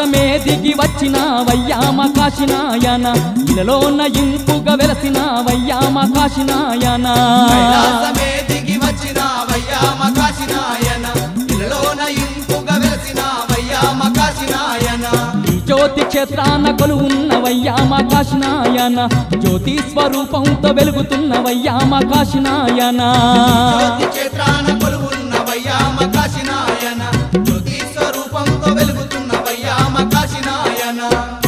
కైలాసమే దిగి వచ్చినావయ్యా మా కాశీనాయన ఇలలోన ఇంపుగా వెలసినావయ్యా మా కాశీనాయన కైలాసమే దిగి వచ్చినావయ్యా మా కాశీనాయన ఇలలోన ఇంపుగా వెలసినావయ్యా మా కాశీనాయన ఈ జ్యోతి క్షేత్రాన కొలువున్నవయ్యా మా కాశీనాయన జ్యోతి స్వరూపంతో వెలుగుతున్నవయ్యా మా కాశీనాయన జ్యోతి క్షేత్రాన కొలువున్నవయ్యా మా కాశీనాయన జ్యోతి స్వరూపంతో వెలుగుతున్నవయ్యా మా కాశీనాయన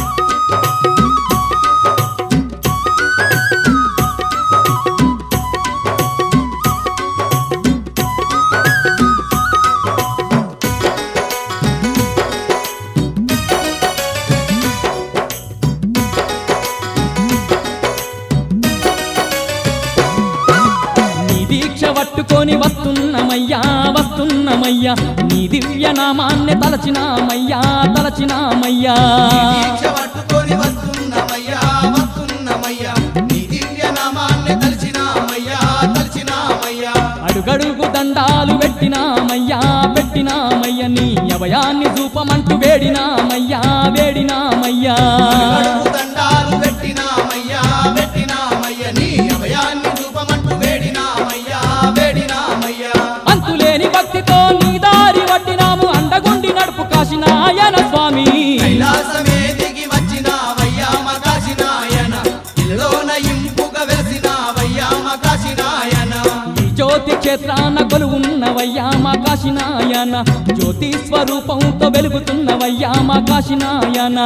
పట్టుకొని వస్తున్నమయ్యా వస్తున్నమయ్యా నీ దివ్య నామాన్ని తలచినామయ్యా తలచినామయ్యా దీక్ష పట్టుకొని వస్తున్నమయ్యా వస్తున్నమయ్యా నీ దివ్య నామాన్ని తలచినామయ్యా తలచినామయ్యా అడుగడుగు దండాలు పెట్టినామయ్యా పెట్టినామయ్యా నీ అభయాన్ని చూపమంటూ వేడినామయ్యా వేడినామయ్యా అడుగడుగు దండాలు పెట్టినామయ్యా పెట్టినామయ్యా నీ అభయాన్ని చూపమంటూ వేడినామయ్యా వేడినామయ్యా అంతులేని భక్తితో నీ దారి పట్టినాము అండగుండి నడుపు కాశీనాయన స్వామి కైలాసమే దిగి వచ్చినావయ్యా మా కాశీనాయన ఇలలోన ఇంపుగా వెలసినావయ్యా మా కాశీనాయన ఈ జ్యోతి క్షేత్రాన కొలువున్నవయ్యా మా కాశీనాయన జ్యోతి స్వరూపంతో వెలుగుతున్నవయ్యా మా కాశీనాయన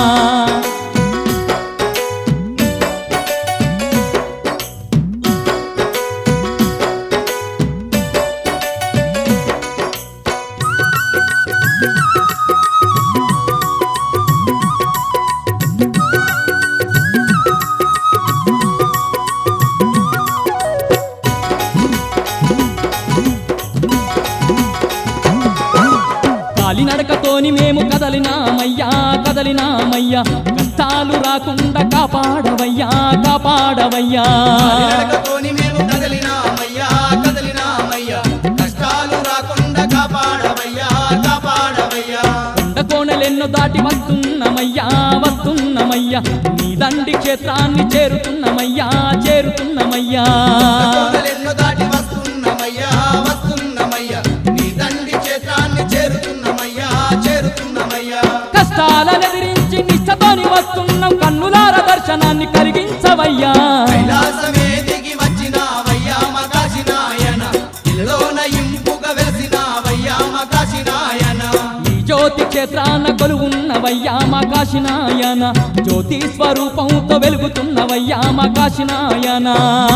కాలినడకతోని మేము కదలినామయ్యా కదలినామయ్యా కష్టాలు రాకుండా కాపాడవయ్యా కాపాడవయ్యా నడకతోని మేము కదలినామయ్యా కదలినామయ్యా కష్టాలు రాకుండా కాపాడవయ్యా కాపాడవయ్యా కొండకోనలెన్నో దాటి వస్తున్నమయ్యా వస్తున్నమయ్యా నీ దండి క్షేత్రాన్ని చేరుతున్నమయ్యా చేరుతున్నమయ్యా కోనలెన్నో దాటి వస్తున్నమయ్యా వస్తున్నమయ్యా నీ దండి క్షేత్రాన్ని చేరుతున్నమయ్యా చేరుతున్నమయ్యా కష్టాలనెదిరించి నిష్టతోని వస్తున్నాం కన్నులార దర్శనాన్ని కలిగించవయ్యా కైలాసమే దిగి వచ్చినావయ్యా మా కాశీనాయన ఇలలోన ఇంపుగా వెలసినావయ్యా మా కాశీనాయన ఈ జ్యోతి క్షేత్రాన కొలువున్నవయ్యా మా కాశీనాయన జ్యోతి స్వరూపంతో వెలుగుతున్నవయ్యా మా కాశీనాయన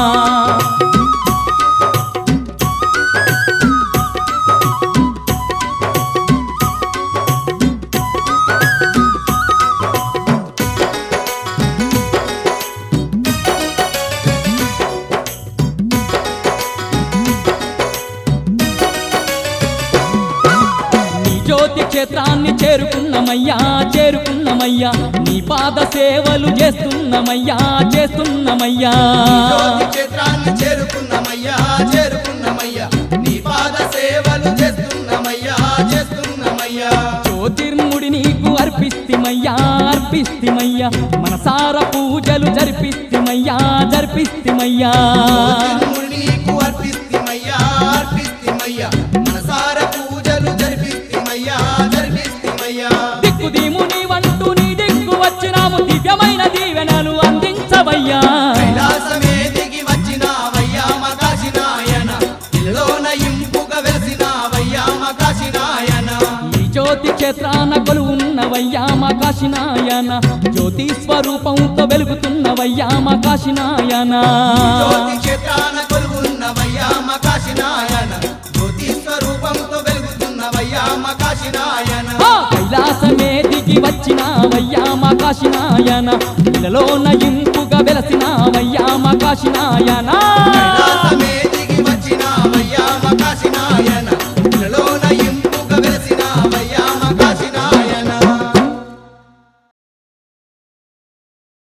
జ్యోతి క్షేత్రాన్ని చేరుకున్నమయ్యా చేరుకున్నమయ్యా నీ పాద సేవలు చేస్తున్నమయ్యా చేస్తున్నమయ్యా జ్యోతి క్షేత్రాన్ని చేరుకున్నమయ్యా చేరుకున్నమయ్యా నీ పాద సేవలు చేస్తున్నమయ్యా చేస్తున్నమయ్యా జ్యోతిర్ముడి నీకు అర్పిస్తిమయ్యా అర్పిస్తిమయ్యా మనసార పూజలు జరిపిస్తిమయ్యా జరిపిస్తిమయ్యా జ్యోతిర్ముడి నీకు అర్పిస్తిమయ్యా అర్పిస్తిమయ్యా మనసార పూజలు జరిపిస్తిమయ్యా జరిపిస్తిమయ్యా దిక్కు నీవంటూ నీ దిక్కు వచ్చినాము దివ్యమైన దీవెనలు అందించవయ్యా కైలాసమే దిగి వచ్చినావయ్యా మా కాశీనాయన ఇలలోన ఇంపుగా వెలసినావయ్యా మా కాశీనాయన ఈ జ్యోతి క్షేత్రాన కొలువున్నవయ్యా మా కాశీనాయన జ్యోతి స్వరూపంతో వెలుగుతున్నవయ్యా మా కాశీనాయన జ్యోతి క్షేత్రాన కొలువున్నవయ్యా మా కాశీనాయన జ్యోతి స్వరూపంతో వెలుగుతున్నవయ్యా మా కాశీనాయన కైలాసమే దిగి వచ్చినావయ్యా మా కాశీనాయన ఇలలోన ఇంపుగా వెలసినావయ్యా మా కాశీనాయన